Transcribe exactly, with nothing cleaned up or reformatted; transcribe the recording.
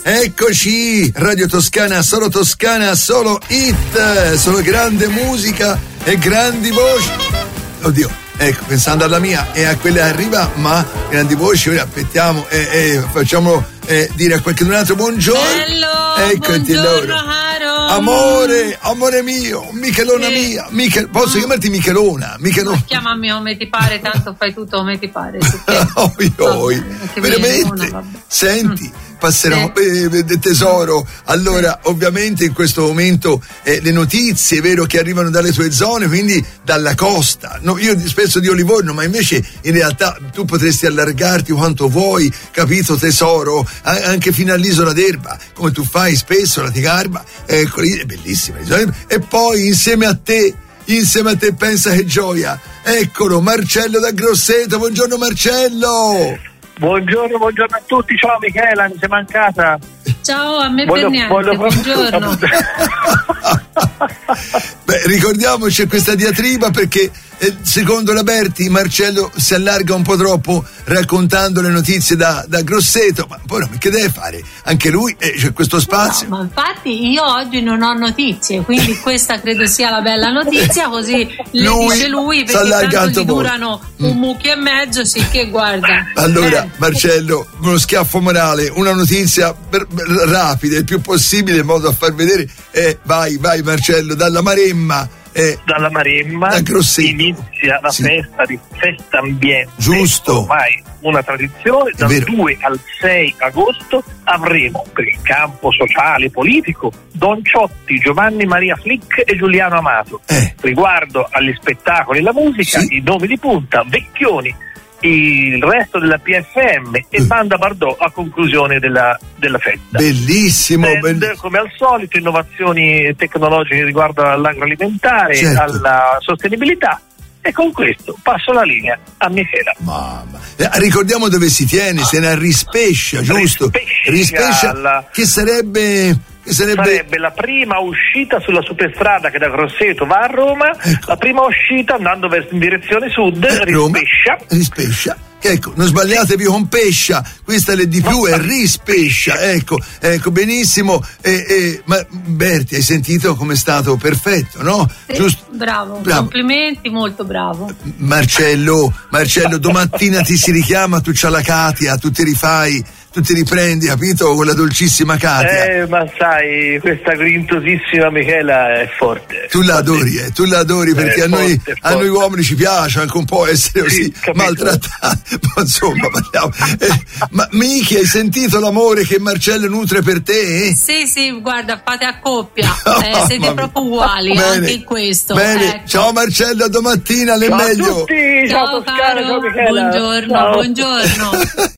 Eccoci, Radio Toscana, solo Toscana, solo hit, solo grande musica e grandi voci. Oddio, ecco, pensando alla mia e a quella che arriva, ma grandi voci, ora aspettiamo e, e facciamo eh, dire a qualcun altro buongiorno. Bello, Eccoti buongiorno loro. caro. Amore, amore mio, Michelona Sì. mia, Michel, posso chiamarti Michelona? Michelona. Ma chiamami come ti pare, tanto fai tutto come ti pare. Oi, oi. Veramente, senti, passeremo, Sì. eh, tesoro. Allora, ovviamente in questo momento eh, le notizie, è vero, che arrivano dalle tue zone, quindi dalla costa. No, io spesso dico Livorno, ma invece in realtà tu potresti allargarti quanto vuoi, capito tesoro? A- anche fino all'isola d'Erba, come tu fai spesso, la Tigarba, ecco lì, è bellissima. E poi insieme a te, insieme a te, pensa che gioia. Eccolo, Marcello da Grosseto. Buongiorno Marcello. Buongiorno, buongiorno a tutti, ciao Michela, mi sei mancata. Ciao, a me Voglio- per niente, voglio- buongiorno. Beh, ricordiamoci questa diatriba perché eh, secondo la Berti Marcello si allarga un po' troppo raccontando le notizie da, da Grosseto, ma poi no, che deve fare? Anche lui eh, c'è questo spazio. No, ma infatti io oggi non ho notizie, quindi questa credo sia la bella notizia, così le Lui dice lui, si perché allarga tanto tanto gli molto. durano un mucchio e mezzo, sicché guarda. Allora, Eh. Marcello, uno schiaffo morale, una notizia per, per- rapida, il più possibile, in modo da far vedere. Eh, vai, vai, Marcello, dalla Maremma. Eh, Dalla Maremma Da Grosseto. inizia la Sì. festa di Festa Ambiente. Giusto. Ormai una tradizione, dal vero. due al sei agosto avremo per il campo sociale e politico Don Ciotti, Giovanni Maria Flick e Giuliano Amato. Eh. Riguardo agli spettacoli e la musica, Sì. i nomi di punta, Vecchioni, il resto della P F M e Eh. Banda Bardot a conclusione della, della festa. bellissimo, Band, bellissimo. come al solito, innovazioni tecnologiche riguardo all'agroalimentare, Certo. alla sostenibilità. E con questo passo la linea a Michela. Mamma. Eh, ricordiamo dove si tiene, se ne a Rispescia, giusto? Rispescia, Rispescia, alla- che sarebbe che sarebbe, Sarebbe la prima uscita sulla superstrada che da Grosseto va a Roma, Ecco. la prima uscita andando verso in direzione sud, eh, Roma, Rispescia. Rispescia. Ecco, non sbagliatevi con Pescia, questa è di più, è Rispescia, ecco, ecco, benissimo. E, e, ma Berti, hai sentito come è stato? Perfetto, no? Sì, Giusto? bravo, Bravo. complimenti, molto bravo. Marcello, Marcello, domattina ti si richiama, tu c'ha la Katia, tu ti rifai, tu ti riprendi, capito? Con la dolcissima Katia. Eh, ma sai, questa grintosissima Michela è forte. Tu la adori, eh, tu la adori perché Eh, a noi, forte, a noi forte. uomini ci piace anche un po' essere Sì, così capito. maltrattati. Ma insomma, parliamo. Eh, ma Michi, hai sentito l'amore che Marcello nutre per te? Eh? Sì, sì, guarda, fate a coppia, Oh, eh, mamma siete mia. proprio uguali Bene, anche in questo. Bene, ecco. ciao Marcello, a domattina, le Ciao meglio. a tutti, ciao, Ciao Toscana, caro, ciao Michela. buongiorno, Ciao. buongiorno.